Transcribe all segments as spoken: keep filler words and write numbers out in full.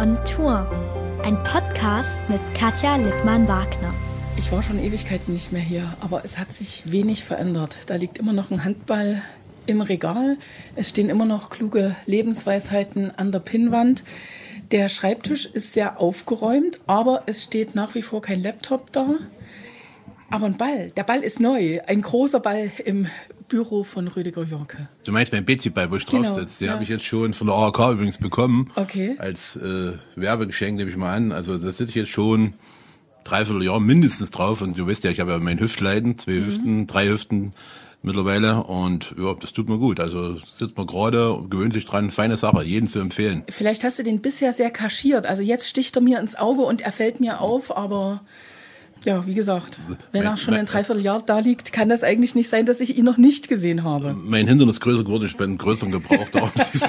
on Tour. Ein Podcast mit Katja Lippmann-Wagner. Ich war schon Ewigkeiten nicht mehr hier, aber es hat sich wenig verändert. Da liegt immer noch ein Handball im Regal. Es stehen immer noch kluge Lebensweisheiten an der Pinnwand. Der Schreibtisch ist sehr aufgeräumt, aber es steht nach wie vor kein Laptop da. Aber ein Ball, der Ball ist neu. Ein großer Ball im Büro von Rüdiger Jonke. Du meinst mein Betsy-Ball, wo ich drauf Genau, sitze. Den ja. habe ich jetzt schon von der A R K übrigens bekommen. Okay. Als äh, Werbegeschenk, nehme ich mal an. Also da sitze ich jetzt schon dreiviertel Jahr mindestens drauf. Und du weißt ja, ich habe ja mein Hüftleiden, zwei mhm. Hüften, drei Hüften mittlerweile. Und ja, das tut mir gut. Also sitzt man gerade, gewöhnt sich dran. Feine Sache, jedem zu empfehlen. Vielleicht hast du den bisher sehr kaschiert. Also jetzt sticht er mir ins Auge und er fällt mir auf, aber... Ja, wie gesagt, wenn mein, er schon mein, ein Dreivierteljahr da liegt, kann das eigentlich nicht sein, dass ich ihn noch nicht gesehen habe. Mein Hintern ist größer geworden, ich bin einen größeren Gebrauch darauf.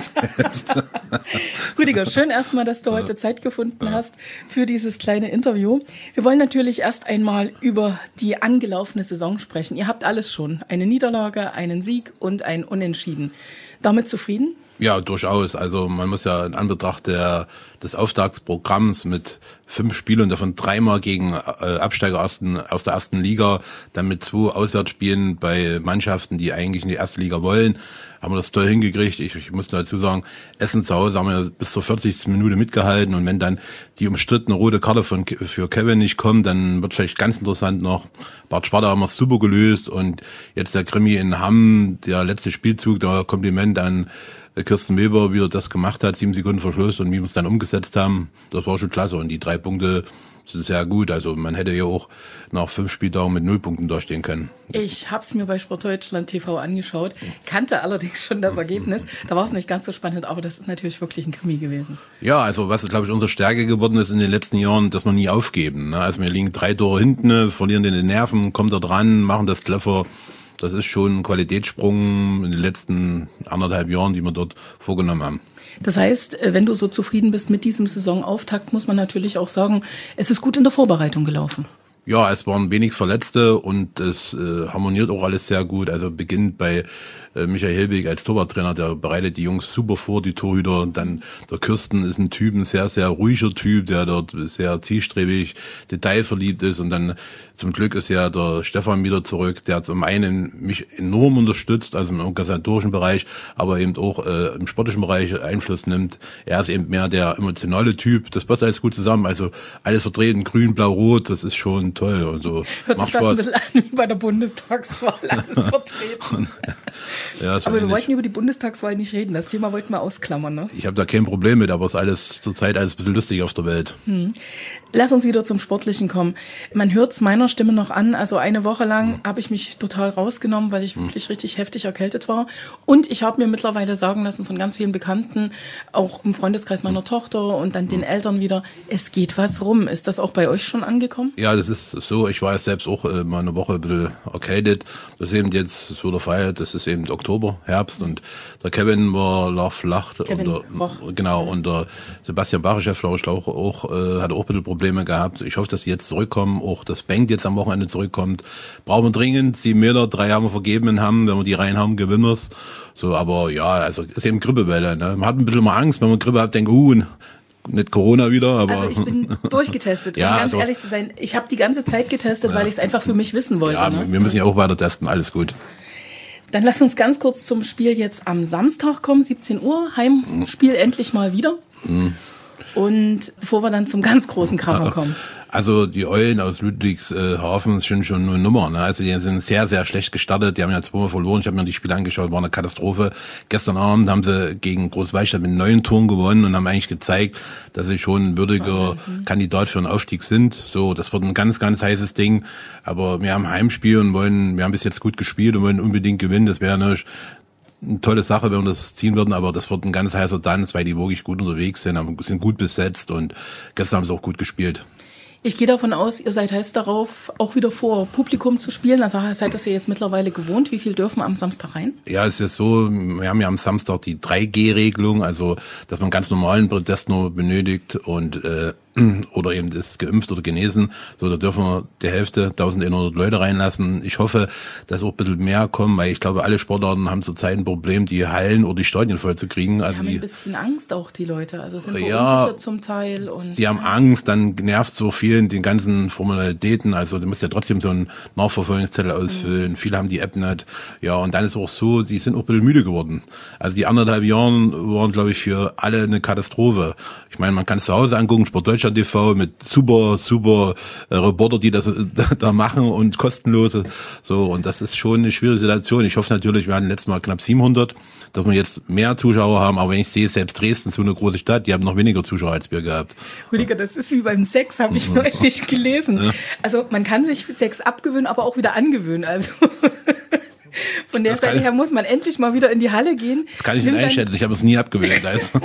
Rüdiger, schön erstmal, dass du heute Zeit gefunden hast für dieses kleine Interview. Wir wollen natürlich erst einmal über die angelaufene Saison sprechen. Ihr habt alles schon, eine Niederlage, einen Sieg und ein Unentschieden. Damit zufrieden? Ja, durchaus. Also man muss ja in Anbetracht der, des Auftaktsprogramms mit fünf Spielen, davon dreimal gegen äh, Absteiger ersten, aus der ersten Liga, dann mit zwei Auswärtsspielen bei Mannschaften, die eigentlich in die erste Liga wollen, haben wir das toll hingekriegt. Ich, ich muss dazu sagen, Essen zu Hause haben wir bis zur vierzigsten Minute mitgehalten und wenn dann die umstrittene rote Karte von, für Kevin nicht kommt, dann wird vielleicht ganz interessant noch. Bart Sparta haben wir es super gelöst und jetzt der Krimi in Hamm, der letzte Spielzug, der Kompliment an Kirsten Weber, wie er das gemacht hat, sieben Sekunden Verschluss und wie wir es dann umgesetzt haben, das war schon klasse. Und die drei Punkte sind sehr gut. Also man hätte ja auch nach fünf Spieltagen mit null Punkten dastehen können. Ich habe es mir bei Sportdeutschland T V angeschaut, kannte allerdings schon das Ergebnis. Da war es nicht ganz so spannend, aber das ist natürlich wirklich ein Krimi gewesen. Ja, also was, glaube ich, unsere Stärke geworden ist in den letzten Jahren, dass wir nie aufgeben. Also wir liegen drei Tore hinten, verlieren den Nerven, kommen da dran, machen das clever. Das ist schon ein Qualitätssprung in den letzten anderthalb Jahren, die wir dort vorgenommen haben. Das heißt, wenn du so zufrieden bist mit diesem Saisonauftakt, muss man natürlich auch sagen, es ist gut in der Vorbereitung gelaufen. Ja, es waren wenig Verletzte und es äh, harmoniert auch alles sehr gut. Also beginnt bei äh, Michael Hilbig als Torwarttrainer, der bereitet die Jungs super vor, die Torhüter. Und dann der Kirsten ist ein Typ, ein sehr, sehr ruhiger Typ, der dort sehr zielstrebig, detailverliebt ist. Und dann zum Glück ist ja der Stefan wieder zurück, der zum einen mich enorm unterstützt, also im organisatorischen Bereich, aber eben auch äh, im sportlichen Bereich Einfluss nimmt. Er ist eben mehr der emotionale Typ. Das passt alles gut zusammen. Also alles vertreten, grün, blau, rot, das ist schon toll und so. Hört macht sich Spaß. Das ein bisschen an wie bei der Bundestagswahl, alles vertreten. Ja, aber wir wollten über die Bundestagswahl nicht reden, das Thema wollten wir ausklammern, ne? Ich habe da kein Problem mit, aber es ist alles zurzeit alles ein bisschen lustig auf der Welt. Hm. Lass uns wieder zum Sportlichen kommen. Man hört es meiner Stimme noch an, also eine Woche lang hm. habe ich mich total rausgenommen, weil ich wirklich hm. richtig heftig erkältet war und ich habe mir mittlerweile sagen lassen von ganz vielen Bekannten, auch im Freundeskreis meiner hm. Tochter und dann den hm. Eltern wieder, es geht was rum. Ist das auch bei euch schon angekommen? Ja, das ist so, ich war jetzt selbst auch äh, mal eine Woche ein bisschen erkältet. Das ist eben jetzt so der Fall, das ist eben Oktober, Herbst und der Kevin war lag flach. Kevin und der, Roch. Genau, und der Sebastian Bachechev, glaube ich, auch, auch, äh, hat auch ein bisschen Probleme gehabt. Ich hoffe, dass sie jetzt zurückkommen, auch das Bank jetzt am Wochenende zurückkommt. Brauchen wir dringend, sieben Meter, drei haben wir vergeben in Hamm, wenn wir die rein haben, gewinnen wir's. So, aber ja, also ist eben Grippewelle, ne? Man hat ein bisschen mal Angst, wenn man Grippe hat, denkt, uh, nicht Corona wieder, aber... Also ich bin durchgetestet, ja, um ganz also, ehrlich zu sein. Ich habe die ganze Zeit getestet, ja. weil ich es einfach für mich wissen wollte. Ja, ne? wir müssen ja auch weiter testen, alles gut. Dann lass uns ganz kurz zum Spiel jetzt am Samstag kommen, siebzehn Uhr, Heimspiel mhm. endlich mal wieder. Mhm. Und bevor wir dann zum ganz großen Kracher kommen. Also die Eulen aus Ludwigshafen sind schon eine Nummer. Ne? Also die sind sehr, sehr schlecht gestartet. Die haben ja zweimal verloren. Ich habe mir die Spiele angeschaut, war eine Katastrophe. Gestern Abend haben sie gegen Großweistadt mit neun Toren gewonnen und haben eigentlich gezeigt, dass sie schon ein würdiger mhm. Kandidat für einen Aufstieg sind. So, das wird ein ganz, ganz heißes Ding. Aber wir haben ein Heimspiel und wollen, wir haben bis jetzt gut gespielt und wollen unbedingt gewinnen. Das wäre eine eine tolle Sache, wenn wir das ziehen würden, aber das wird ein ganz heißer Tanz, weil die wirklich gut unterwegs sind, sind gut besetzt und gestern haben sie auch gut gespielt. Ich gehe davon aus, ihr seid heiß darauf, auch wieder vor Publikum zu spielen. Also seid das ihr jetzt mittlerweile gewohnt. Wie viel dürfen am Samstag rein? Ja, es ist so, wir haben ja am Samstag die drei G Regelung, also dass man ganz normalen Protest nur benötigt und äh, oder eben ist geimpft oder genesen. So, da dürfen wir die Hälfte, eintausendeinhundert Leute reinlassen. Ich hoffe, dass auch ein bisschen mehr kommen, weil ich glaube, alle Sportarten haben zurzeit ein Problem, die Hallen oder die Stadien voll zu kriegen. Die also haben die, ein bisschen Angst auch, die Leute. Also sind ja, verunsichert zum Teil. Und die haben Angst, dann nervt so vielen den ganzen Formalitäten. Also du musst ja trotzdem so einen Nachverfolgungszettel ausfüllen. Mhm. Viele haben die App nicht. Ja, und dann ist auch so, die sind auch ein bisschen müde geworden. Also die anderthalb Jahren waren, glaube ich, für alle eine Katastrophe. Ich meine, man kann es zu Hause angucken, Sport Deutschland T V mit super, super äh, Reporter, die das da, da machen und kostenlose. So, und das ist schon eine schwierige Situation. Ich hoffe natürlich, wir hatten letztes Mal knapp siebenhundert, dass wir jetzt mehr Zuschauer haben. Aber wenn ich sehe, selbst Dresden, so eine große Stadt, die haben noch weniger Zuschauer als wir gehabt. Rüdiger, das ist wie beim Sex, habe ich neulich gelesen. Ja. Also man kann sich Sex abgewöhnen, aber auch wieder angewöhnen. Also von der Seite her muss man endlich mal wieder in die Halle gehen. Das kann ich nicht einschätzen, ich habe es nie abgewöhnt. Also.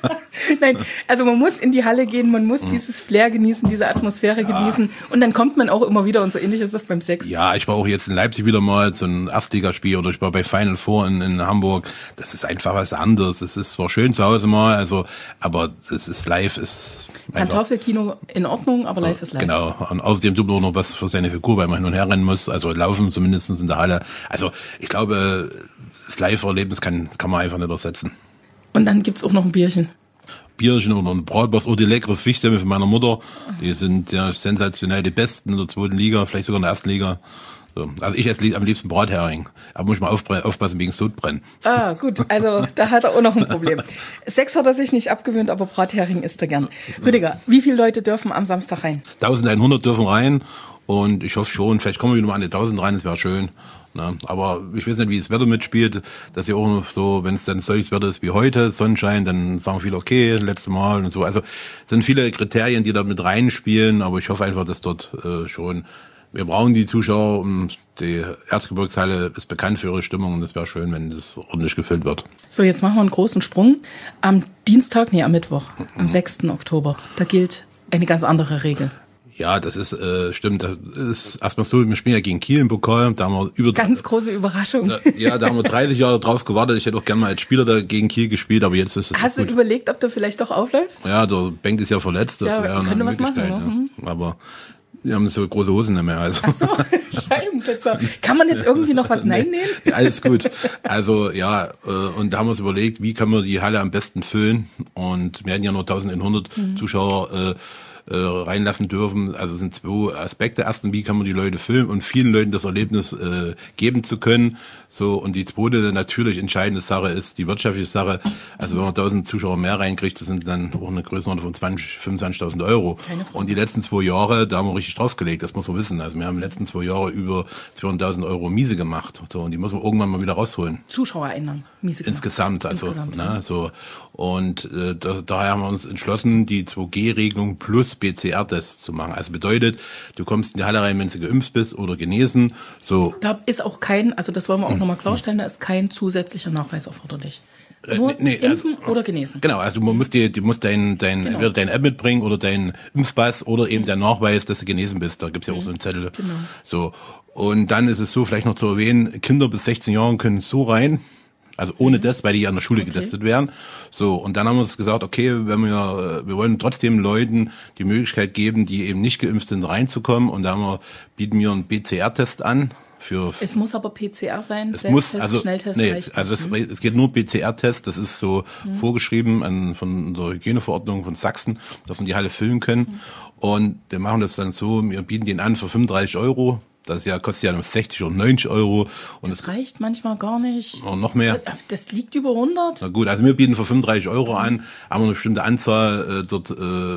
Nein, also man muss in die Halle gehen, man muss mhm. dieses Flair genießen, diese Atmosphäre ja. genießen und dann kommt man auch immer wieder und so ähnlich ist das beim Sex. Ja, ich war auch jetzt in Leipzig wieder mal so ein Erstligaspiel oder ich war bei Final Four in, in Hamburg. Das ist einfach was anderes. Es ist zwar schön zu Hause mal, also, aber es ist live, ist Pantoffelkino in Ordnung, aber live ist live. Genau. Und außerdem tut man auch noch was für seine Figur, weil man hin und her rennen muss, also laufen zumindest in der Halle. Also ich glaube, das Live-Erlebnis kann, kann man einfach nicht ersetzen. Und dann gibt's auch noch ein Bierchen. Bierchen oder ein Bratwurst oder die leckere Fischstämme von meiner Mutter. Die sind ja sensationell die besten in der zweiten Liga, vielleicht sogar in der ersten Liga. So. Also ich esse am liebsten Brathering. Aber muss ich mal aufpassen wegen Sodbrennen. Ah, gut. Also da hat er auch noch ein Problem. Sex hat er sich nicht abgewöhnt, aber Brathering isst er gern. Rüdiger, wie viele Leute dürfen am Samstag rein? eintausendeinhundert dürfen rein. Und ich hoffe schon, vielleicht kommen wir wieder mal an die tausend rein, das wäre schön. Ne? Aber ich weiß nicht, wie das Wetter mitspielt, dass ja auch so, wenn es dann solches Wetter ist wie heute, Sonnenschein, dann sagen viele, okay, letzte Mal und so. Also sind viele Kriterien, die da mit reinspielen, aber ich hoffe einfach, dass dort äh, schon, wir brauchen die Zuschauer, um die Erzgebirgshalle ist bekannt für ihre Stimmung und es wäre schön, wenn das ordentlich gefüllt wird. So, jetzt machen wir einen großen Sprung. Am Dienstag, nee, am Mittwoch, am sechsten Oktober, da gilt eine ganz andere Regel. Ja, das ist, äh, stimmt, das ist erstmal so, wir spielen ja gegen Kiel im Pokal, da haben wir über... Ganz große Überraschung. Da, ja, da haben wir dreißig Jahre drauf gewartet, ich hätte auch gerne mal als Spieler da gegen Kiel gespielt, aber jetzt ist es Hast du gut. überlegt, ob du vielleicht doch aufläufst? Ja, der Bengt ist ja verletzt, das ja, wäre eine Möglichkeit. Machen, ja. Aber die haben so große Hosen nicht mehr. Also. Ach so, Scheibenpizza. Kann man jetzt irgendwie noch was Nein nehmen? Ja, alles gut. Also ja, und da haben wir uns überlegt, wie kann man die Halle am besten füllen und wir hatten ja nur eintausendeinhundert mhm. Zuschauer äh, äh, reinlassen dürfen. Also es sind zwei Aspekte. Erstens, wie kann man die Leute filmen und vielen Leuten das Erlebnis äh, geben zu können. So, und die zweite natürlich entscheidende Sache ist die wirtschaftliche Sache. Also wenn man tausend Zuschauer mehr reinkriegt, das sind dann auch eine Größenordnung von zwanzig, fünfundzwanzigtausend Euro. Und die letzten zwei Jahre, da haben wir richtig draufgelegt, das muss man wissen. Also wir haben in den letzten zwei Jahre über zweihunderttausend Euro Miese gemacht. So, und die muss man irgendwann mal wieder rausholen. Zuschauereinnahmen, Miese gemacht. Insgesamt, also, Insgesamt, ne, ja. so. Und äh, da, daher haben wir uns entschlossen, die zwei G Regelung plus P C R-Tests zu machen. Also bedeutet, du kommst in die Halle rein, wenn du geimpft bist oder genesen. So. Da ist auch kein, also das wollen wir auch hm. nochmal klarstellen, da ist kein zusätzlicher Nachweis erforderlich. Nur äh, nee, impfen also, oder genesen. Genau, also du musst dir, du musst dein, dein, genau. entweder deine App mitbringen oder deinen Impfpass oder eben der Nachweis, dass du genesen bist. Da gibt's ja auch so einen Zettel. Genau. So. Und dann ist es so, vielleicht noch zu erwähnen, Kinder bis sechzehn Jahren können so rein. Also ohne das, weil die ja an der Schule okay. getestet werden. So, und dann haben wir uns gesagt, okay, wenn wir, wir wollen trotzdem Leuten die Möglichkeit geben, die eben nicht geimpft sind, reinzukommen. Und da haben wir, bieten wir einen P C R-Test an. Für, es muss aber P C R sein, es muss, also, Schnelltest nee, reicht also es, nicht. es geht nur P C R-Test, das ist so mhm. vorgeschrieben an, von der Hygieneverordnung von Sachsen, dass wir die Halle füllen können. Mhm. Und wir machen das dann so, wir bieten den an für fünfunddreißig Euro. Das ja, kostet ja sechzig oder neunzig Euro. Und das reicht manchmal gar nicht. Und noch mehr. Das liegt über hundert. Na gut, also wir bieten für fünfunddreißig Euro an, haben wir eine bestimmte Anzahl äh, dort, äh,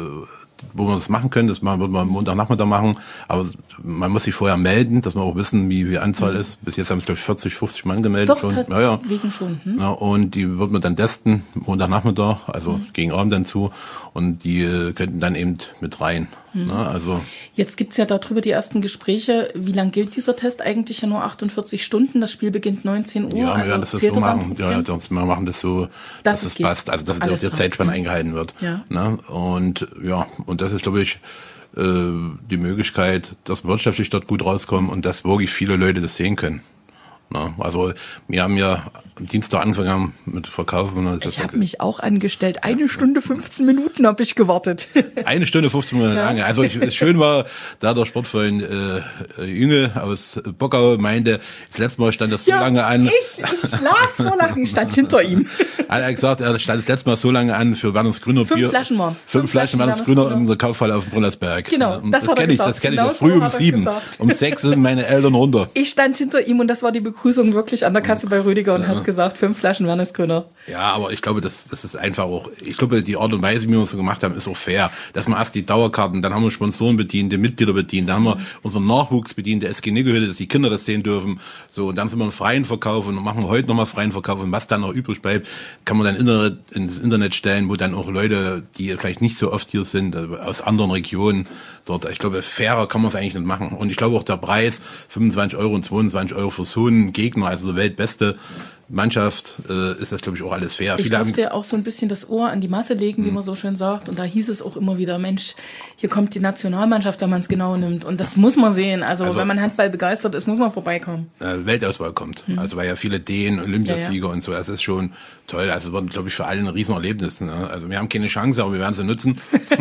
wo wir das machen können. Das machen, wird man Montagnachmittag machen. Aber man muss sich vorher melden, dass wir auch wissen, wie viel Anzahl mhm. ist. Bis jetzt haben es, glaube ich, vierzig, fünfzig Mann gemeldet. Doch, schon. Ja, ja. Wegen schon. Hm? Ja, und die wird man dann testen, Montagnachmittag, also mhm. gegen Abend dann zu. Und die äh, könnten dann eben mit rein. Mhm. Na, also jetzt gibt's ja darüber die ersten Gespräche. Wie lang gilt dieser Test? Eigentlich ja nur achtundvierzig Stunden. Das Spiel beginnt neunzehn Uhr. Ja, also wir werden das so machen. Ja, das, wir machen das so, dass das es es passt. Also dass Alles der klar. Zeitspanne mhm. eingehalten wird. Ja. Na, und ja, und das ist, glaube ich, äh, die Möglichkeit, dass wirtschaftlich dort gut rauskommen und dass wirklich viele Leute das sehen können. Na, also wir haben ja am Dienstag angefangen mit Verkaufen. Ich habe mich auch angestellt. Eine Stunde, fünfzehn Minuten habe ich gewartet. Eine Stunde, fünfzehn Minuten ja. lange. Also ich, schön war, da der Sportfreund äh, Jünge aus Bockau meinte, das letzte Mal stand das so ja, lange an. Ich, ich lag vor Lachen, ich stand hinter ihm. Er hat gesagt, er stand das letzte Mal so lange an für Werners Grüner Fünf Bier. Flaschen waren es. Fünf, Fünf Flaschen Werners Grüner in der Kaufhalle auf dem Brunnersberg. Genau, das, das kenne ich, das kenne ich. Das früh um sieben. Um sechs sind meine Eltern runter. Ich stand hinter ihm und das war die Begrüßung wirklich an der Kasse bei Rüdiger und ja. hat gesagt, fünf Flaschen Werners Grüner. Ja, aber ich glaube, das, das ist einfach auch, ich glaube, die Art und Weise, wie wir es so gemacht haben, ist auch fair. Dass wir erst die Dauerkarten, dann haben wir Sponsoren bedient, die Mitglieder bedient, dann haben wir unseren Nachwuchs bedient, der S G Niggehütte, dass die Kinder das sehen dürfen. So, und dann sind wir einen freien Verkauf und machen wir heute nochmal freien Verkauf und was dann noch übrig bleibt, kann man dann Internet, ins Internet stellen, wo dann auch Leute, die vielleicht nicht so oft hier sind, aus anderen Regionen dort, ich glaube, fairer kann man es eigentlich nicht machen. Und ich glaube auch der Preis, fünfundzwanzig Euro und zweiundzwanzig Euro für so einen Gegner, also der weltbeste Mannschaft, äh, ist das, glaube ich, auch alles fair. Ich durfte auch so ein bisschen das Ohr an die Masse legen, wie hm. man so schön sagt. Und da hieß es auch immer wieder, Mensch, hier kommt die Nationalmannschaft, wenn man es genau nimmt. Und das muss man sehen. Also, also wenn man Handball begeistert ist, muss man vorbeikommen. Äh, Weltauswahl kommt. Hm. Also weil ja viele Dänen, Olympiasieger ja, ja. und so. Das ist schon toll. Also es wird, glaube ich, für alle ein Riesenerlebnis. Ne? Also wir haben keine Chance, aber wir werden sie nutzen.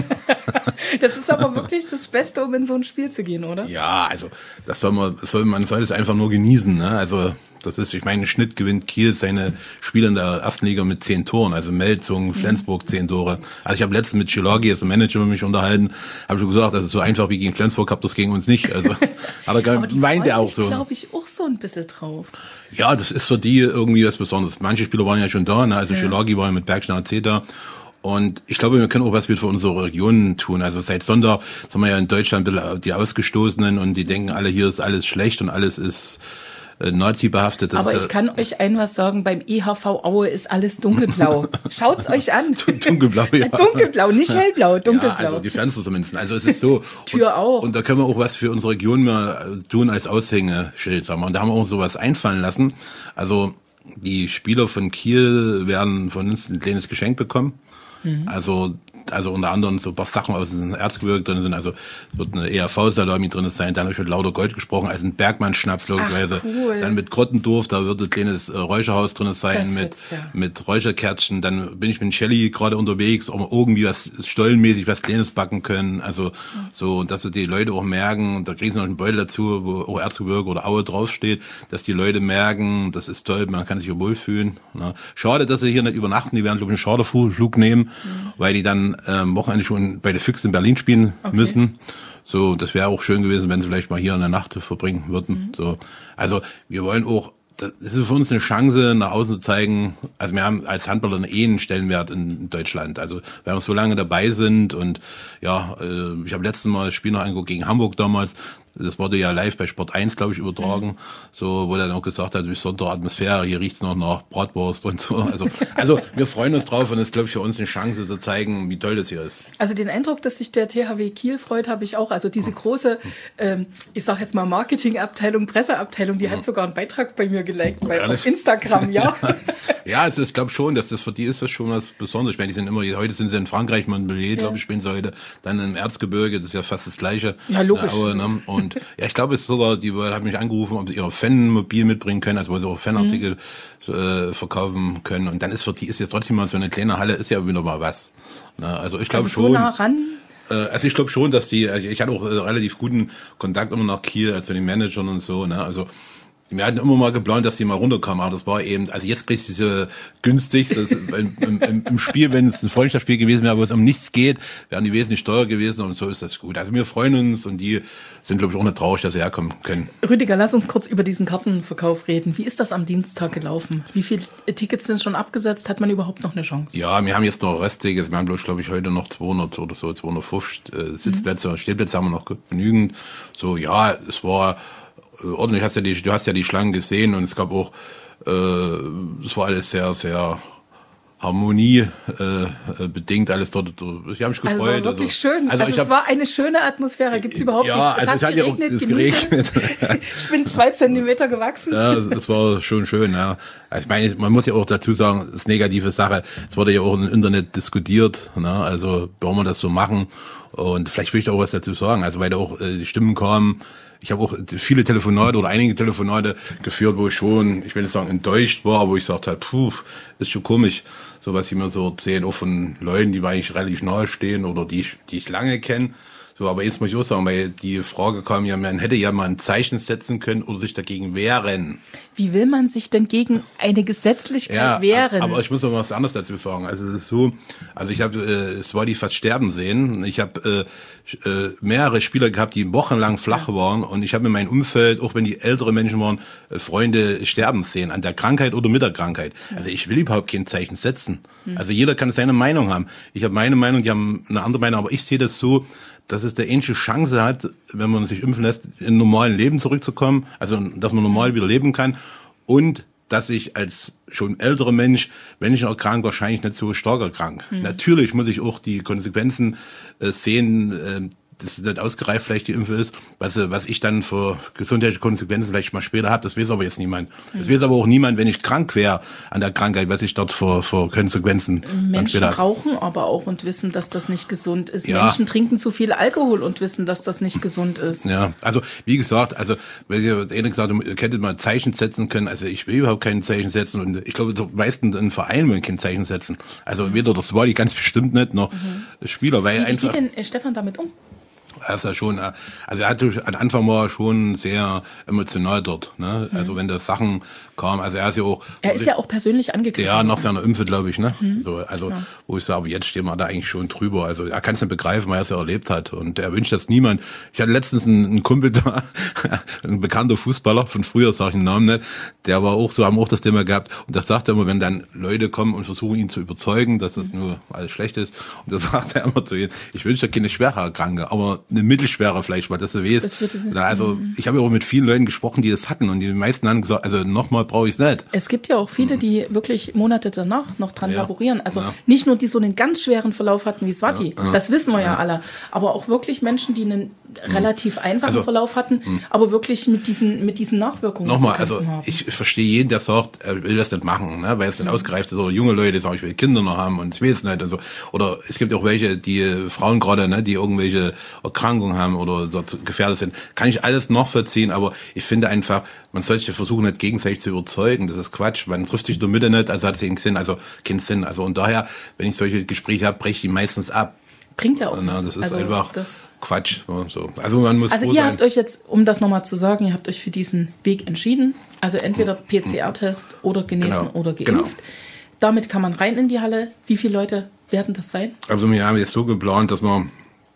Das ist aber wirklich das Beste, um in so ein Spiel zu gehen, oder? Ja, also das soll man, soll, man soll es einfach nur genießen. Ne? Also das ist, ich meine, im Schnitt gewinnt Kiel seine Spiele in der ersten Liga mit zehn Toren. Also Melsung, Flensburg zehn Tore. Also ich habe letztens mit Schilagi, also Manager, mit mich unterhalten, habe schon gesagt, also so einfach wie gegen Flensburg habt ihr das gegen uns nicht. Also hat er meint er auch so. glaube ich auch so ein bisschen drauf. Ja, das ist für die irgendwie was Besonderes. Manche Spieler waren ja schon da, ne? Also ja. Schilagi war ja mit Bergstein A C da. Und ich glaube, wir können auch was für unsere Regionen tun. Also seit Sonntag sind wir ja in Deutschland ein bisschen die Ausgestoßenen und die denken alle, hier ist alles schlecht und alles ist äh, Nazi-behaftet. Aber ist, ich kann euch ein was sagen, beim E H V Aue ist alles dunkelblau. Schaut's euch an. Dunkelblau, ja. Dunkelblau, nicht hellblau, dunkelblau. Ja, also die Fenster zumindest. Also es ist so. Tür und, auch. Und da können wir auch was für unsere Region mal tun als Aushängeschild, sagen wir. Und da haben wir auch sowas einfallen lassen. Also die Spieler von Kiel werden von uns ein kleines Geschenk bekommen. Mhm. Also, also unter anderem so ein paar Sachen aus dem Erzgebirge drin sind. Also es wird eine E R V-Salami drin sein. Dann habe ich mit Lauter Gold gesprochen, also ein Bergmann-Schnaps logischerweise. Cool. Dann mit Grottendorf, da wird ein kleines äh, Räucherhaus drin sein mit ja. mit Räucherkärtchen. Dann bin ich mit Shelly gerade unterwegs, ob wir irgendwie was stollenmäßig was Kleines backen können. Also mhm. so, dass so die Leute auch merken, und da kriegen sie noch einen Beutel dazu, wo auch Erzgebirge oder Aue draufsteht, dass die Leute merken, das ist toll, man kann sich hier wohlfühlen. Ne? Schade, dass sie hier nicht übernachten. Die werden, glaube ich, einen Charterflug nehmen, mhm. weil die dann am ähm, Wochenende schon bei den Füchsen in Berlin spielen okay. müssen. So, das wäre auch schön gewesen, wenn sie vielleicht mal hier eine Nacht verbringen würden. Mhm. So, also wir wollen auch, das ist für uns eine Chance, nach außen zu zeigen, also wir haben als Handballer einen eh einen Stellenwert in Deutschland. Also wenn wir so lange dabei sind und ja, äh, ich habe letztes Mal das Spiel noch angeguckt gegen Hamburg damals. Das wurde ja live bei Sport eins, glaube ich, übertragen. Mhm. So, wo er dann auch gesagt hat, wie besondere Atmosphäre, hier riecht's noch nach Bratwurst und so. Also, also wir freuen uns drauf und es ist, glaube ich, für uns eine Chance zu zeigen, wie toll das hier ist. Also den Eindruck, dass sich der T H W Kiel freut, habe ich auch. Also diese große, ähm, ich sage jetzt mal Marketingabteilung, Presseabteilung, die ja. hat sogar einen Beitrag bei mir geliked, bei auf Instagram, ja. Ja, ja also ich glaube schon, dass das für die ist das schon was Besonderes. Ich meine, die sind immer, heute sind sie in Frankreich, Montpellier, glaube ich, spielen sie heute. Dann im Erzgebirge, das ist ja fast das Gleiche. Ja, logisch. Aue, ne? Und ja, ich glaube, es sogar, die hat mich angerufen, ob sie ihre Fanmobil mitbringen können, also wo sie auch Fanartikel mhm. äh, verkaufen können. Und dann ist für die ist jetzt trotzdem mal so eine kleine Halle, ist ja wieder mal was. Na, also ich glaube also schon. So nah ran? Äh, also ich glaube schon, dass die, also ich hatte auch äh, relativ guten Kontakt immer nach Kiel, also den Managern und so. Ne? Also wir hatten immer mal geplant, dass die mal runterkamen, aber das war eben, also jetzt kriegst du diese günstig, das, im, im, im Spiel, wenn es ein Freundschaftsspiel gewesen wäre, wo es um nichts geht, wären die wesentlich teurer gewesen und so ist das gut. Also wir freuen uns und die sind, glaube ich, auch nicht traurig, dass sie herkommen können. Rüdiger, lass uns kurz über diesen Kartenverkauf reden. Wie ist das am Dienstag gelaufen? Wie viele Tickets sind schon abgesetzt? Hat man überhaupt noch eine Chance? Ja, wir haben jetzt noch Resttickets, wir haben, glaube ich, heute noch zweihundert oder so, zweihundertfünfzig äh, Sitzplätze, mhm. Stehplätze haben wir noch genügend. So, ja, es war ordentlich, hast ja die, du hast ja die Schlangen gesehen und es gab auch, äh, es war alles sehr, sehr Harmonie äh, bedingt, alles dort. Ich habe mich gefreut. Also war wirklich also, schön. Also, also es hab, war eine schöne Atmosphäre. Gibt's überhaupt ja, nichts. Ja, also es hat ja auch geregnet. Ich bin zwei Zentimeter gewachsen. Ja, es war schon schön. Ja. Also ich meine, man muss ja auch dazu sagen, das ist eine negative Sache. Es wurde ja auch im Internet diskutiert. Ne? Also wollen wir das so machen? Und vielleicht will ich auch was dazu sagen. Also weil da auch äh, die Stimmen kamen. ich habe auch viele Telefonate oder einige Telefonate geführt, wo ich schon, ich will nicht sagen enttäuscht war, aber wo ich gesagt habe, puh, ist schon komisch, so was sie mir so erzählen, auch von Leuten, die mir eigentlich relativ nahe stehen oder die ich, die ich lange kenne. So, aber jetzt muss ich auch sagen, weil die Frage kam ja, man hätte ja mal ein Zeichen setzen können oder sich dagegen wehren. Wie will man sich denn gegen eine Gesetzlichkeit ja, wehren? Aber ich muss noch was anderes dazu sagen. Also es ist so, also ich habe äh, es war die fast sterben sehen. Ich habe äh, äh, mehrere Spieler gehabt, die wochenlang flach ja. waren und ich habe in meinem Umfeld, auch wenn die ältere Menschen waren, äh, Freunde sterben sehen an der Krankheit oder mit der Krankheit. Ja. Also ich will überhaupt kein Zeichen setzen. Hm. Also jeder kann seine Meinung haben. Ich habe meine Meinung, die haben eine andere Meinung, aber ich sehe das so, dass es der ähnliche Chance hat, wenn man sich impfen lässt, in normalen Leben zurückzukommen, also dass man normal wieder leben kann und dass ich als schon älterer Mensch, wenn ich erkranke, wahrscheinlich nicht so stark erkrank. Mhm. Natürlich muss ich auch die Konsequenzen äh, sehen, äh, dass es nicht ausgereift vielleicht die Impfe ist, was, was ich dann für gesundheitliche Konsequenzen vielleicht mal später habe, das weiß aber jetzt niemand. Mhm. Das weiß aber auch niemand, wenn ich krank wäre an der Krankheit, was ich dort für, für Konsequenzen Menschen dann später rauchen aber auch und wissen, dass das nicht gesund ist. Ja. Menschen trinken zu viel Alkohol und wissen, dass das nicht gesund ist. Ja, also wie gesagt, also weil ihr einer gesagt habt, ihr hättet mal Zeichen setzen können, also ich will überhaupt kein Zeichen setzen und ich glaube, die meisten in Vereinen wollen kein Zeichen setzen. Also mhm. weder das war die ganz bestimmt nicht, noch mhm. Spieler, weil wie, einfach... Wie geht denn Stefan damit um? Er ist ja schon, also er hat am Anfang war er schon sehr emotional dort, ne? Mhm. Also wenn da Sachen kamen, also er ist ja auch. Er ist ja auch persönlich angegriffen. Ja, nach seiner Impfe, glaube ich, ne? Mhm. So, also, ja. wo ich sage, aber jetzt stehen wir da eigentlich schon drüber. Also er kann es nicht begreifen, weil er es ja erlebt hat. Und er wünscht das niemand. Ich hatte letztens einen, einen Kumpel da, ein bekannter Fußballer von früher, sage ich den Namen nicht, der war auch so, haben auch das Thema gehabt. Und das sagt er immer, wenn dann Leute kommen und versuchen, ihn zu überzeugen, dass das nur alles schlecht ist. Und das sagt er immer zu ihnen, ich wünsche dir keine schwere Erkrankung, aber eine mittelschwere vielleicht, weil das so weh ist. Also ich habe ja auch mit vielen Leuten gesprochen, die das hatten und die meisten haben gesagt, also nochmal brauche ich es nicht. Es gibt ja auch viele, die wirklich Monate danach noch dran ja. laborieren. Also ja. nicht nur die so einen ganz schweren Verlauf hatten wie Swati, ja. Ja. das wissen wir ja. ja alle, aber auch wirklich Menschen, die einen mhm. relativ einfachen also, Verlauf hatten, mhm. aber wirklich mit diesen, mit diesen Nachwirkungen nochmal, also haben. Ich verstehe jeden, der sagt, er will das nicht machen, ne, weil es nicht mhm. ausgereift ist, oder junge Leute, die sagen, ich will Kinder noch haben und ich will es nicht. Also, oder es gibt auch welche, die Frauen gerade, ne, die irgendwelche Erkrankungen haben oder dort gefährdet sind. Kann ich alles nachvollziehen, aber ich finde einfach, man sollte versuchen, nicht gegenseitig zu überzeugen. Das ist Quatsch. Man trifft sich in der Mitte nicht, also hat es keinen Sinn, also keinen Sinn. Also und daher, wenn ich solche Gespräche habe, breche ich die meistens ab. Bringt ja auch Na, das ist also einfach das Quatsch. So. Also man muss Also ihr sein. habt euch jetzt, um das nochmal zu sagen, ihr habt euch für diesen Weg entschieden. Also entweder P C R-Test oder genesen genau. oder geimpft. Genau. Damit kann man rein in die Halle. Wie viele Leute werden das sein? Also wir haben jetzt so geplant, dass wir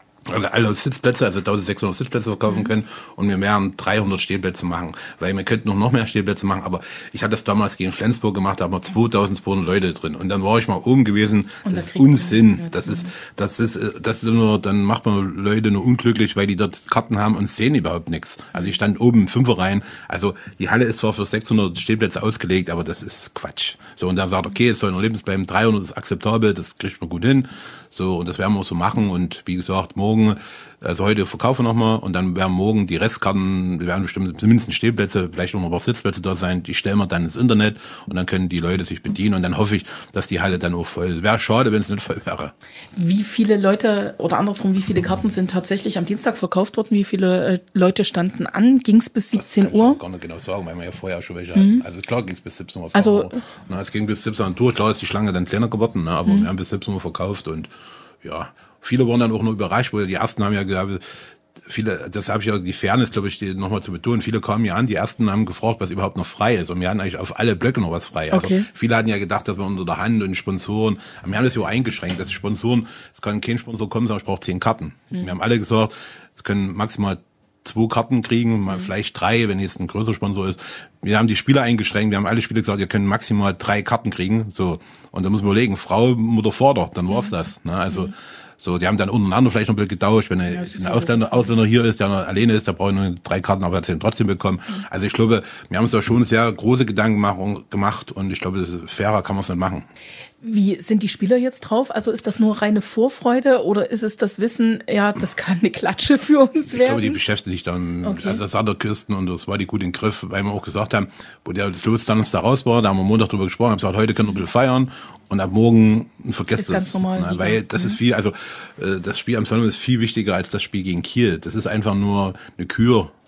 alle Sitzplätze, also eintausendsechshundert Sitzplätze verkaufen mhm. können und wir werden dreihundert Stehplätze machen, weil wir könnten noch, noch mehr Stehplätze machen, aber ich hatte das damals gegen Flensburg gemacht, da haben wir zweitausendzweihundert Leute drin und dann war ich mal oben gewesen, und das ist Unsinn, das ist, das ist, das ist nur, dann macht man Leute nur unglücklich, weil die dort Karten haben und sehen überhaupt nichts. Also ich stand oben im Fünferreihen, also die Halle ist zwar für sechshundert Stehplätze ausgelegt, aber das ist Quatsch. So, und dann sagt, okay, es soll noch Lebens bleiben, dreihundert ist akzeptabel, das kriegt man gut hin, so, und das werden wir auch so machen und wie gesagt, morgen also heute verkaufen wir nochmal und dann werden morgen die Restkarten, wir werden bestimmt zumindest Stehplätze, vielleicht noch ein paar Sitzplätze da sein, die stellen wir dann ins Internet und dann können die Leute sich bedienen und dann hoffe ich, dass die Halle dann auch voll ist. Wäre schade, wenn es nicht voll wäre. Wie viele Leute oder andersrum, wie viele Karten sind tatsächlich am Dienstag verkauft worden? Wie viele Leute standen an? Ging es bis siebzehn Uhr? Ich kann gar nicht genau sagen, weil wir ja vorher schon welche mhm. hatten. Also klar ging es bis siebzehn Uhr. Also, na, es ging bis siebzehn Uhr durch, klar ist die Schlange dann kleiner geworden, ne, aber mhm. wir haben bis siebzehn Uhr verkauft und ja, viele waren dann auch nur überrascht, weil die ersten haben ja gesagt, viele, das habe ich ja die Fairness, glaube ich, nochmal zu betonen, viele kamen ja an, die ersten haben gefragt, was überhaupt noch frei ist und wir hatten eigentlich auf alle Blöcke noch was frei. Also okay. Viele hatten ja gedacht, dass wir unter der Hand und Sponsoren, wir haben das ja auch eingeschränkt, dass Sponsoren, es kann kein Sponsor kommen, sondern ich brauche zehn Karten. Mhm. Wir haben alle gesagt, es können maximal zwei Karten kriegen, mal mhm. vielleicht drei, wenn jetzt ein größerer Sponsor ist. Wir haben die Spieler eingeschränkt, wir haben alle Spieler gesagt, ihr könnt maximal drei Karten kriegen, so. Und da muss man überlegen, Frau, Mutter, Vater, dann war's mhm. das, ne, also, mhm. so, die haben dann untereinander vielleicht noch ein bisschen getauscht, wenn ja, ein Ausländer, Ausländer hier ist, der noch alleine ist, der braucht nur drei Karten, aber er hat sie trotzdem bekommen. Mhm. Also ich glaube, wir haben uns da schon sehr große Gedanken gemacht und ich glaube, das ist fairer kann man es nicht machen. Wie sind die Spieler jetzt drauf? Also ist das nur reine Vorfreude oder ist es das Wissen, ja, das kann eine Klatsche für uns werden? Ich glaube, die beschäftigen sich dann, okay. also das hat der Kirsten und das war die gut in den Griff, weil wir auch gesagt haben, wo der das Los dann da raus war, da haben wir Montag drüber gesprochen, haben gesagt, heute können wir ein bisschen feiern und ab morgen vergesst es. Na, weil das mhm. ist viel, also das Spiel am Sonntag ist viel wichtiger als das Spiel gegen Kiel. Das ist einfach nur eine Kür.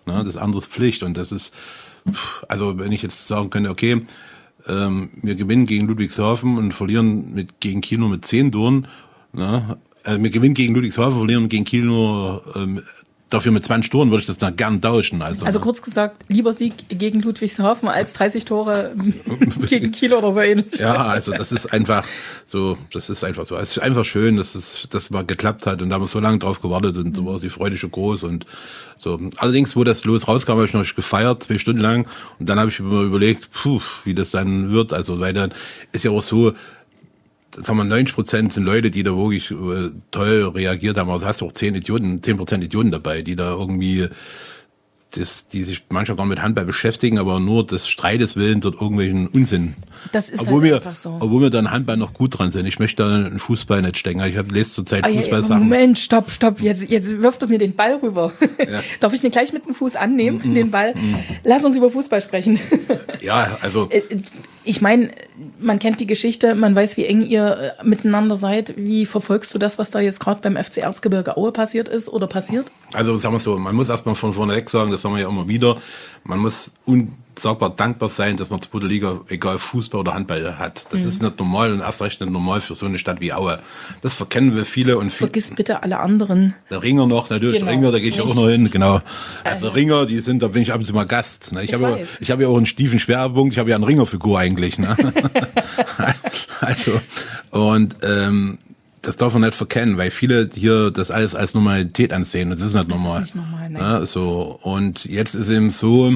ne? Das andere ist Pflicht und das ist, also wenn ich jetzt sagen könnte, okay, ähm, wir gewinnen gegen Ludwigshafen und verlieren mit gegen Kiel nur mit zehn Toren, ne? äh, wir gewinnen gegen Ludwigshafen, verlieren gegen Kiel nur ähm, dafür mit zwanzig Toren, würde ich das dann gern tauschen. Also, also kurz gesagt, lieber Sieg gegen Ludwigshafen als dreißig Tore gegen Kiel oder so ähnlich. Ja, also das ist einfach so, das ist einfach so. Es ist einfach schön, dass es dass mal geklappt hat und da haben wir so lange drauf gewartet und so war die Freude schon groß und so. Allerdings, wo das Los rauskam, habe ich noch gefeiert, zwei Stunden lang und dann habe ich mir überlegt, puh, wie das dann wird. Also weil dann ist ja auch so, sagen wir, neunzig Prozent sind Leute, die da wirklich äh, toll reagiert haben, aber du hast auch zehn Idioten, zehn Prozent Idioten dabei, die da irgendwie, das, die sich manchmal gar nicht mit Handball beschäftigen, aber nur des Streites willen dort irgendwelchen Unsinn. Das ist obwohl halt wir, einfach so. Obwohl wir dann Handball noch gut dran sind. Ich möchte da einen Fußball nicht stecken. Ich habe lese zurzeit Ah, ja, Fußballsachen. Moment, stopp, stopp. Jetzt, jetzt wirft er mir den Ball rüber. Ja. Darf ich den gleich mit dem Fuß annehmen, mm-hmm. den Ball? Mm-hmm. Lass uns über Fußball sprechen. Ja, also. Ich meine, man kennt die Geschichte, man weiß, wie eng ihr miteinander seid. Wie verfolgst du das, was da jetzt gerade beim F C Erzgebirge Aue passiert ist oder passiert? Also sagen wir so, man muss erstmal von vorne weg sagen, das sagen wir ja immer wieder, man muss unsagbar dankbar sein, dass man zweite Liga, egal Fußball oder Handball hat. Das mhm. ist nicht normal und erst recht nicht normal für so eine Stadt wie Aue. Das verkennen wir viele. Und vergiss viel, bitte alle anderen. Der Ringer noch, natürlich, genau. Der Ringer, da gehe ich ja auch noch hin, genau. Also Ringer, die sind, da bin ich ab und zu mal Gast. Ne? Ich, ich habe ja, ich habe ja auch einen stiefen Schwerpunkt, ich habe ja eine Ringerfigur eigentlich. Ne? Also, und ähm, das darf man nicht verkennen, weil viele hier das alles als Normalität ansehen und das ist nicht das normal. Ist nicht normal, ne? Ja, so. Und jetzt ist eben so,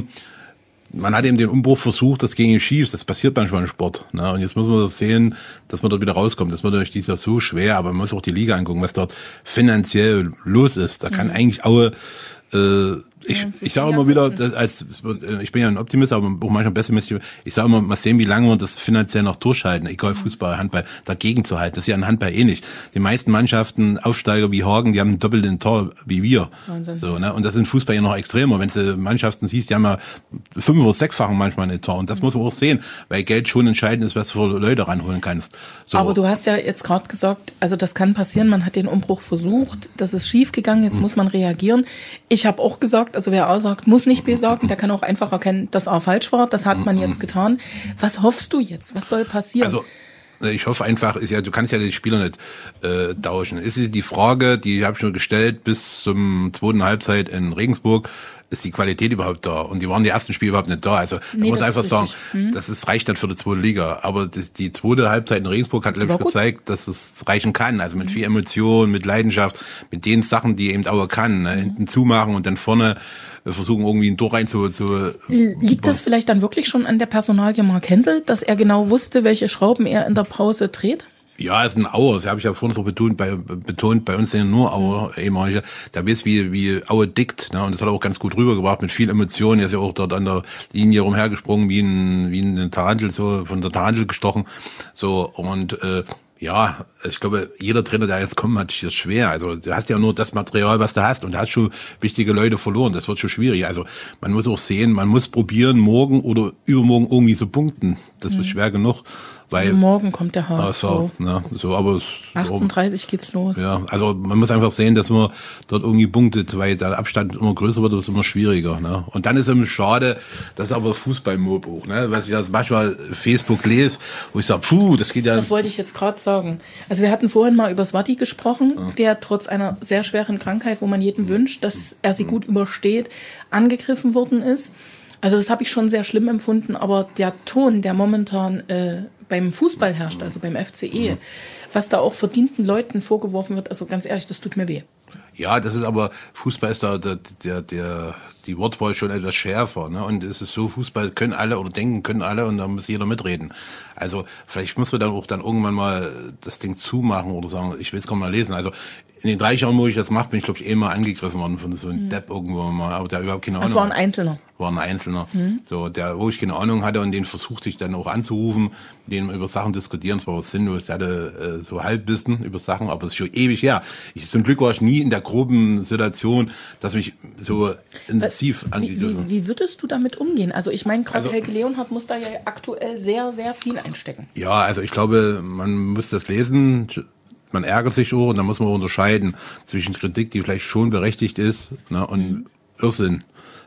man hat eben den Umbruch versucht, das ging schief, das passiert manchmal im Sport. Ne? Und jetzt muss man das sehen, dass man dort wieder rauskommt. Das wird natürlich dieses Jahr so schwer, aber man muss auch die Liga angucken, was dort finanziell los ist. Da kann mhm. eigentlich Aue äh, Ich, ja, ich sage immer wieder, dass als ich bin ja ein Optimist, aber auch manchmal pessimistisch. Ich sage immer, mal sehen, wie lange wir das finanziell noch durchhalten, egal Fußball, Handball, dagegen zu halten. Das ist ja in Handball ähnlich. Die meisten Mannschaften, Aufsteiger wie Hagen, die haben einen doppelten Tor wie wir. Wahnsinn. So, ne? Und das ist in Fußball ja noch extremer. Wenn du Mannschaften siehst, die haben ja fünf- oder sechsfachen manchmal ein Tor. Und das mhm. muss man auch sehen, weil Geld schon entscheidend ist, was du für Leute ranholen kannst. So. Aber du hast ja jetzt gerade gesagt, also das kann passieren, man hat den Umbruch versucht, das ist schief gegangen, jetzt mhm. muss man reagieren. Ich habe auch gesagt, also wer A sagt, muss nicht B sagen, der kann auch einfach erkennen, dass A falsch war, das hat man jetzt getan. Was hoffst du jetzt? Was soll passieren? Also ich hoffe einfach, ist ja, du kannst ja die Spieler nicht äh, tauschen. Es ist die Frage, die habe ich mir gestellt bis zum zweiten Halbzeit in Regensburg, ist die Qualität überhaupt da? Und die waren die ersten Spiele überhaupt nicht da. Also nee, man muss einfach sagen, hm? das ist, reicht nicht für die zweite Liga. Aber das, die zweite Halbzeit in Regensburg hat, glaube ich, gezeigt, dass es reichen kann. Also mit mhm. viel Emotion, mit Leidenschaft, mit den Sachen, die eben Aue kann. Ne? Mhm. Hinten zumachen und dann vorne versuchen, irgendwie ein Tor rein zu... zu Liegt das vielleicht dann wirklich schon an der Personalie Mark Hensel, dass er genau wusste, welche Schrauben er in der Pause dreht? Ja, es ist ein Auer, das habe ich ja vorhin so betont, bei, betont, bei uns sind ja nur Auer, ehemalige, der weiß, wie, wie Aue dickt, ne, und das hat er auch ganz gut rübergebracht, mit viel Emotion, er ist ja auch dort an der Linie rumhergesprungen, wie ein, wie ein Tarantel, so, von der Tarantel gestochen, so, und, äh, ja, ich glaube, jeder Trainer, der jetzt kommt, hat sich das schwer. Also du hast ja nur das Material, was du hast, und du hast schon wichtige Leute verloren. Das wird schon schwierig. Also man muss auch sehen, man muss probieren, morgen oder übermorgen irgendwie zu punkten. Das mhm. ist schwer genug. Weil, also morgen kommt der H S V. So, ne, so, aber es, achtzehn Uhr dreißig geht's los. Ja, also man muss einfach sehen, dass man dort irgendwie punktet, weil der Abstand immer größer wird, wird es immer schwieriger. Ne? Und dann ist es schade, das ist aber Fußballmob auch, ne? Was ich also manchmal Facebook lese, wo ich sage, puh, das geht ja... Das wollte ich jetzt gerade sagen. Also wir hatten vorhin mal über Swati gesprochen, ja. der trotz einer sehr schweren Krankheit, wo man jedem wünscht, dass er sie gut übersteht, angegriffen worden ist. Also das habe ich schon sehr schlimm empfunden, aber der Ton, der momentan äh, beim Fußball herrscht, also beim F C E, was da auch verdienten Leuten vorgeworfen wird, also ganz ehrlich, das tut mir weh. Ja, das ist aber, Fußball ist da, der, der, der, die Wortwahl schon etwas schärfer, ne? Und es ist so, Fußball können alle oder denken können alle und da muss jeder mitreden. Also, vielleicht muss man dann auch dann irgendwann mal das Ding zumachen oder sagen, ich will es kaum mal lesen. Also, in den drei Jahren, wo ich das mache, bin ich, glaube ich, eh mal angegriffen worden von so einem mhm. Depp irgendwo mal, aber der überhaupt keine Ahnung. Das war ein Einzelner. War ein Einzelner. Mhm. So, der, wo ich keine Ahnung hatte und den versuchte ich dann auch anzurufen, mit dem über Sachen diskutieren, es war was sinnlos, der hatte äh, so Halbwissen über Sachen, aber es ist schon ewig her. Ich, zum Glück war ich nie in der groben Situation, dass mich so intensiv angegriffen. Wie, wie, wie würdest du damit umgehen? Also ich meine, gerade also, Helge Leonhardt muss da ja aktuell sehr, sehr viel einstecken. Ja, also ich glaube, man muss das lesen. Man ärgert sich auch und da muss man unterscheiden zwischen Kritik, die vielleicht schon berechtigt ist, ne, und mhm. Irrsinn.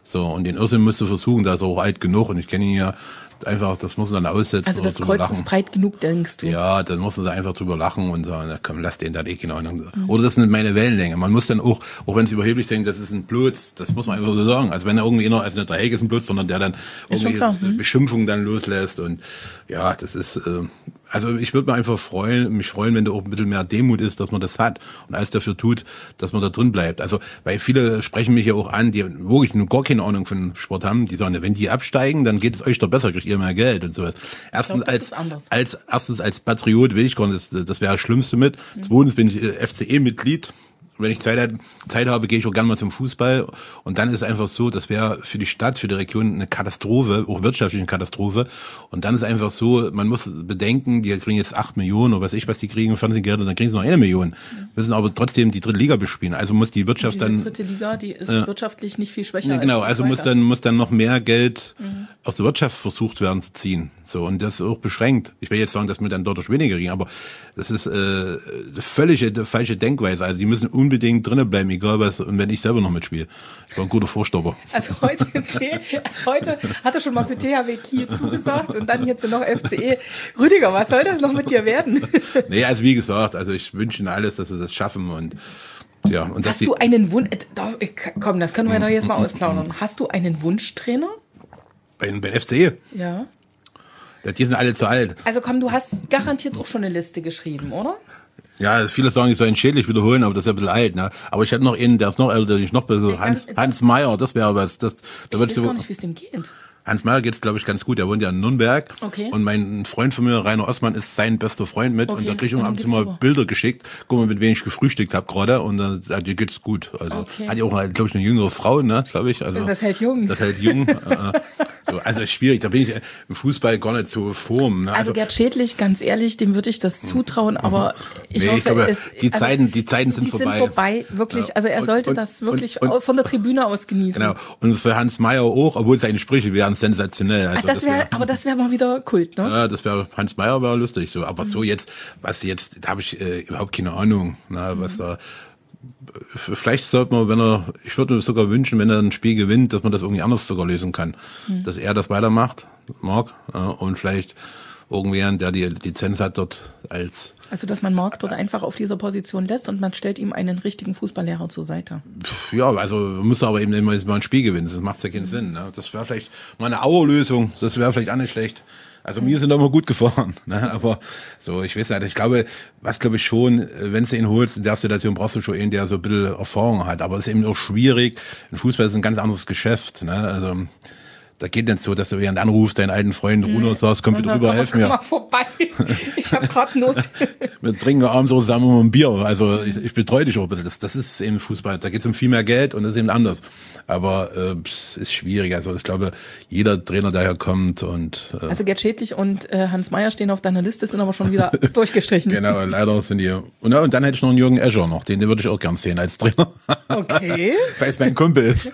So, und den Irrsinn musst du versuchen, da ist er auch alt genug und ich kenne ihn ja einfach, das muss man dann aussetzen. Also das Kreuz lachen. ist breit genug, denkst du? Ja, dann muss man da einfach drüber lachen und sagen, na komm, lass den da eh keine Ahnung. Mhm. Oder das sind meine Wellenlänge. Man muss dann auch, auch wenn es überheblich denkt, das ist ein Blöds, das muss man einfach so sagen. Also wenn er irgendwie, also nicht der Helge ist ein Blöds, sondern der dann irgendwie hm. Beschimpfungen dann loslässt und ja, das ist, äh, also ich würde mich einfach freuen, mich freuen, wenn da auch ein bisschen mehr Demut ist, dass man das hat und alles dafür tut, dass man da drin bleibt. Also, weil viele sprechen mich ja auch an, die wirklich nur gar keine Ahnung von Sport haben, die sagen, wenn die absteigen, dann geht es euch doch besser, kriegt ihr mehr Geld und sowas. Erstens, glaub, als, als, erstens als Patriot will ich gar nicht, das, das wäre das Schlimmste mit. Mhm. Zweitens bin ich F C E-Mitglied. Wenn ich Zeit, Zeit habe, gehe ich auch gerne mal zum Fußball. Und dann ist es einfach so, das wäre für die Stadt, für die Region eine Katastrophe, auch wirtschaftliche eine Katastrophe. Und dann ist einfach so, man muss bedenken, die kriegen jetzt acht Millionen oder was ich, was die kriegen, Fernsehgelder, dann kriegen sie noch eine Million. Mhm. Müssen aber trotzdem die dritte Liga bespielen. Also muss die Wirtschaft die dann... Die dritte Liga, die ist äh, wirtschaftlich nicht viel schwächer. Ja, genau, als also muss dann, muss dann noch mehr Geld mhm. aus der Wirtschaft versucht werden zu ziehen. So, und das ist auch beschränkt. Ich will jetzt sagen, dass wir dann dort weniger kriegen, aber das ist äh, völlige falsche Denkweise. Also die müssen unbedingt drinnen bleiben, egal was, und wenn ich selber noch mitspiele. Ich war ein guter Vorstopper. Also heute, heute hat er schon mal für T H W Kiel zugesagt und dann jetzt noch F C E. Rüdiger, was soll das noch mit dir werden? Nee, also wie gesagt, also ich wünsche ihnen alles, dass sie das schaffen und ja. Und Hast du einen Wunsch, komm, das können wir doch jetzt mal ausplaudern. Hast du einen Wunschtrainer? Bei, bei F C E? Ja. Die sind alle zu alt. Also komm, du hast garantiert auch schon eine Liste geschrieben, oder? Ja, viele sagen, ich soll ihn schädlich wiederholen, aber das ist ja ein bisschen alt, ne? Aber ich hätte noch einen, der ist noch älter, der ist noch besser. Hans, Hans Meyer, das wäre was. Das, da ich weiß gar nicht, wie es dem geht. Hans Meyer geht's, glaube ich, ganz gut. Er wohnt ja in Nürnberg. Okay. Und mein Freund von mir, Rainer Osman, ist sein bester Freund mit. Okay. Und da kriege ich ihm abends immer super. Bilder geschickt. Guck mal, mit wem ich gefrühstückt habe gerade. Und dann ja, dir geht's gut. Also okay. Hat ja auch, glaube ich, eine jüngere Frau, ne, glaube ich. Also, das hält jung. Das hält jung. So, also schwierig. Da bin ich im Fußball gar nicht so form. Ne? Also, also Gerd Schädlich, ganz ehrlich, dem würde ich das zutrauen. Aber ich nee, hoffe, ich glaube, es, die also, Zeiten, die Zeiten sind die vorbei. sind vorbei, wirklich. Ja. Also er sollte und, das wirklich und, und, von der Tribüne aus genießen. Genau. Und für Hans Meyer auch, obwohl seine Sprüche wären sensationell. Also Ach, das wär, das wär, aber das wäre mal wieder Kult, ne? Ja, das wäre, Hans Meyer wäre lustig, so. Aber mhm. so jetzt, was jetzt, da habe ich äh, überhaupt keine Ahnung, ne, was mhm. da, vielleicht sollte man, wenn er, ich würde mir sogar wünschen, wenn er ein Spiel gewinnt, dass man das irgendwie anders sogar lösen kann. Mhm. Dass er das weitermacht, Marc, äh, und vielleicht irgendjemand, der die Lizenz hat dort als... Also, dass man Marc dort einfach auf dieser Position lässt und man stellt ihm einen richtigen Fußballlehrer zur Seite. Ja, also muss aber eben immer mal ein Spiel gewinnen, das macht ja keinen Sinn. Ne? Das wäre vielleicht mal eine Auerlösung, das wäre vielleicht auch nicht schlecht. Also mir sind immer gut gefahren, ne? Aber so, ich weiß nicht, ich glaube, was glaube ich schon, wenn du ihn holst, in der Situation brauchst du schon einen, der so ein bisschen Erfahrung hat, aber es ist eben auch schwierig, ein Fußball ist ein ganz anderes Geschäft, ne? Also da geht nicht so, dass du während anrufst, deinen alten Freund Runo nee. sagst, komm bitte rüber, helf mir. Komm mal vorbei, ich habe gerade Not. Wir trinken abends so zusammen ein Bier, also ich, ich betreue dich auch bitte. Das, das ist eben Fußball, da geht es um viel mehr Geld und das ist eben anders. Aber äh, es ist schwierig, also ich glaube, jeder Trainer, der hier kommt und... Äh, also Gerd Schädlich und äh, Hans Meyer stehen auf deiner Liste, sind aber schon wieder durchgestrichen. Genau, leider sind die... Und, und dann hätte ich noch einen Jürgen Escher noch, den, den würde ich auch gern sehen als Trainer. Okay. Weil es mein Kumpel ist.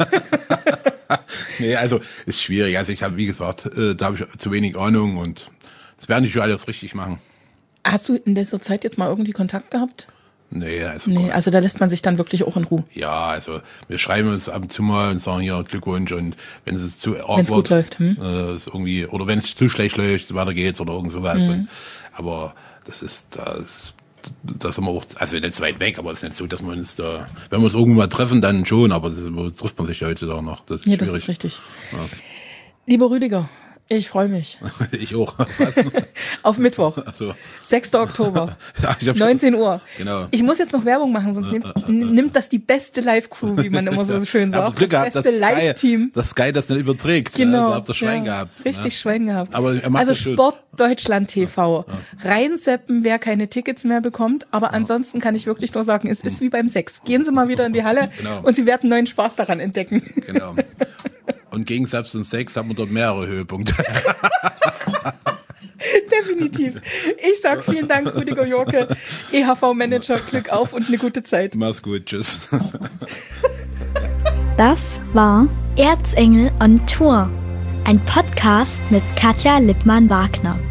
Nee, also ist schwierig. Also ich habe, wie gesagt, äh, da habe ich zu wenig Ahnung und das werden die schon alles richtig machen. Hast du in dieser Zeit jetzt mal irgendwie Kontakt gehabt? Nee, also, nee, also da lässt man sich dann wirklich auch in Ruhe. Ja, also wir schreiben uns ab und zu mal und sagen hier Glückwunsch und wenn es zu awkward, wenn es gut läuft, hm? äh, ist irgendwie, oder wenn es zu schlecht läuft, weiter geht's oder irgend sowas. Mhm. Und, aber das ist, das, da sind wir auch, also nicht weit weg, aber es ist nicht so, dass wir uns da, wenn wir uns irgendwo mal treffen, dann schon, aber das ist, wo trifft man sich ja heutzutage noch. Das ist ja, schwierig. Das ist richtig. Ja. Lieber Rüdiger, ich freue mich. Ich auch. Auf Mittwoch. Ach so. sechster Oktober. Ja, ich hab neunzehn Uhr. Genau. Ich muss jetzt noch Werbung machen, sonst nimmt, nimmt das die beste Live-Crew, wie man immer so schön sagt. Ja, Glück das gehabt, beste Live-Team. Das Sky das nicht überträgt. Genau. Da habt ihr Schwein ja. gehabt. Richtig ne? Schwein gehabt. Aber er macht also das Sport Deutschland T V. Ja. Ja. Reinseppen, wer keine Tickets mehr bekommt. Aber ja. ansonsten kann ich wirklich nur sagen, es ist wie beim Sex. Gehen Sie mal wieder in die Halle genau. und Sie werden neuen Spaß daran entdecken. Genau. Und gegen Selbst und Sex haben wir dort mehrere Höhepunkte. Definitiv. Ich sag vielen Dank, Rüdiger Jorke, E H V-Manager, Glück auf und eine gute Zeit. Mach's gut, tschüss. Das war Erzengel on Tour, ein Podcast mit Katja Lippmann-Wagner.